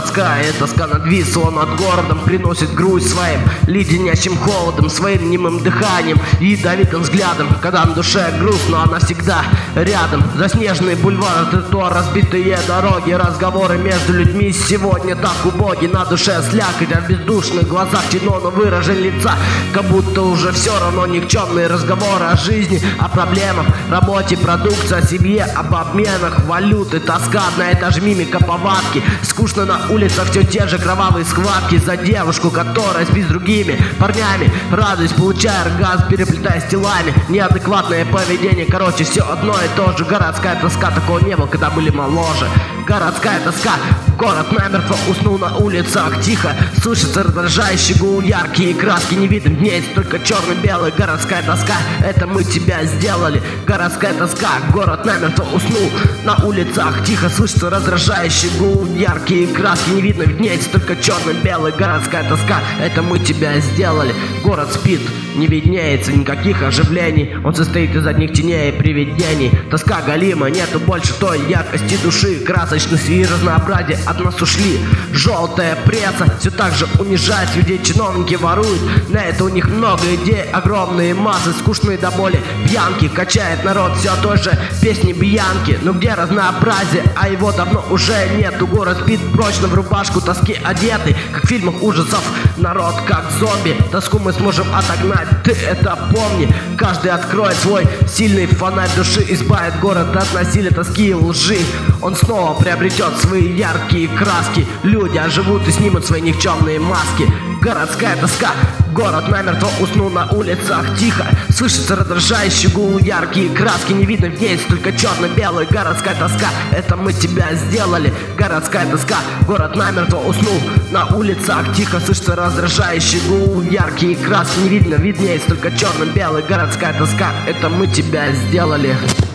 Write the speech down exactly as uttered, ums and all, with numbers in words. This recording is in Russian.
городская тоска надвисла над городом, приносит грусть своим леденящим холодом, своим немым дыханием и ядовитым взглядом. Когда на душе грустно, она всегда рядом. Заснеженные бульвары, тротуар, разбитые дороги, разговоры между людьми сегодня так убоги. На душе слякоть, а в бездушных глазах темно, но выражение лица как будто уже все равно. Никчемные разговоры о жизни, о проблемах, работе, продукции, о семье, об обменах валюты, тоска, одна и та же мимика повадки. Скучно на улицах, все те же кровавые схватки за девушку, которая спит с другими парнями, радуясь, получая оргазм, переплетаясь телами. Неадекватное поведение, короче, все одно и то же. Городская тоска, такого не было, когда были моложе. Городская тоска, город намертво уснул на улицах. Тихо слышится раздражающий гул, яркие краски не видно дней, только черно-белый. Городская тоска, это мы тебя сделали. Городская тоска, город намертво уснул на улицах. Тихо слышится раздражающий гул, яркие краски не видно дней, только черно-белый. Городская тоска, это мы тебя сделали. Город спит, не виднеется никаких оживлений, он состоит из одних теней и привидений. Тоска галима, нету больше той яркости души, красочность и разнообразие от нас ушли. Желтая пресса все так же унижает людей, чиновники воруют, на это у них много идей, огромные массы, скучные до боли пьянки. Качает народ все той же песни Бьянки. Но где разнообразие, а его давно уже нету. Город спит прочно в рубашку тоски одетый, как в фильмах ужасов. Народ как зомби, тоску мы сможем отогнать, ты это помни. Каждый откроет свой сильный фонарь души, избавит город от насилия, тоски и лжи. Он снова приобретет свои яркие краски, люди оживут и снимут свои никчемные маски. Городская тоска, город намертво уснул на улицах. Тихо слышится раздражающий гул, яркие краски не видно в ней, только черно-белый. Городская тоска, это мы тебя сделали. Городская тоска, город намертво уснул на улицах. Тихо слышится раздражающий гул, яркие краски не видно, виднее только черно-белый. Городская тоска, это мы тебя сделали.